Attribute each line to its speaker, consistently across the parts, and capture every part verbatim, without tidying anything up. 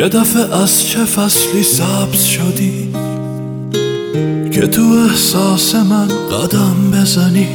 Speaker 1: یه دفعه از چه فصلی سبز شدی که تو احساس من قدم بزنی.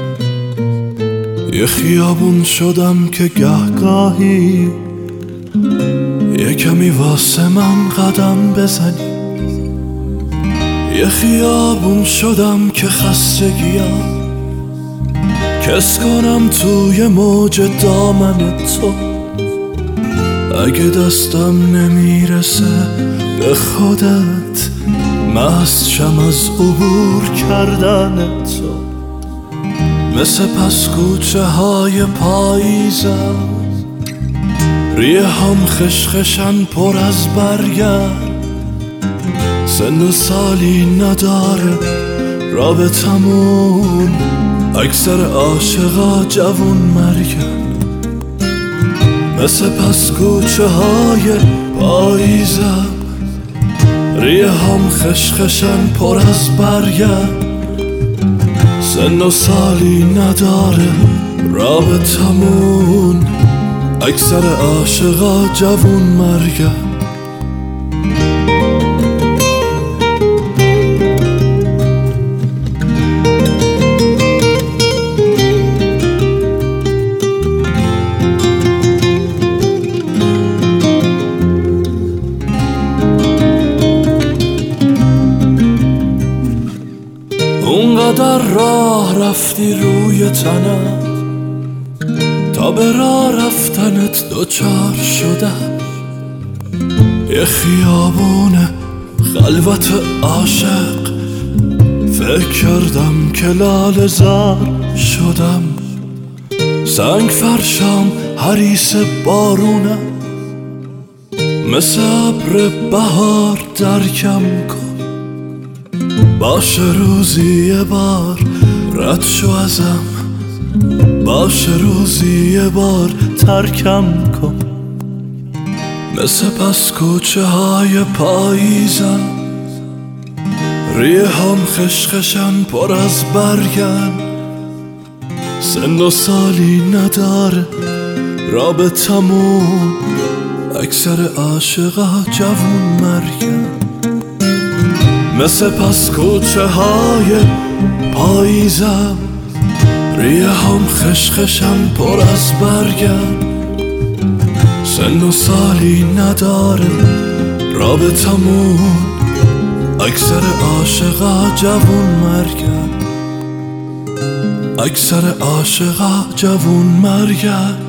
Speaker 1: یه خیابون شدم که گهگاهی یه کمی واسه من قدم بزنی. یه خیابون شدم که خستگیم کس کنم توی موج دامن تو. اگه دستم نمیرسه به خودت مست شم از عبور کردن تو. مثل پس کوچه های پاییزم ریه هم خشخشن پر از برگن. سن و سالی نداره رابطمون، اکثر عاشقا جوون مرگن. مثل پس کوچه های پاییزم ریه هم خشخشن پر از برگن. سن و سالی نداره رابطمون، اکثر عاشقا جوون مرگن. اونقدر راه رفتی روی تنم تا به راه رفتنت دوچار شدم. یه خیابون خلوت عاشق فکر کردم که لاله زار شدم. سنگ فرشام حریص بارونم، مثل ابر بهار درکم کن. باشه روزی یه بار رد شو ازم، باشه روزی یه بار ترکم کن. مثل پس کوچه های پاییزم ریه هم خشخشن پر از برگن. سن و سالی نداره رابطمون، اکثر عاشقا جوون مرگن. مثل پس کوچه های پاییزم ریه هم خشخشن پر از برگن. سن و سالی نداره رابطمون، اکثر عاشقا جوون مرگن. اکثر عاشقا جوون مرگن.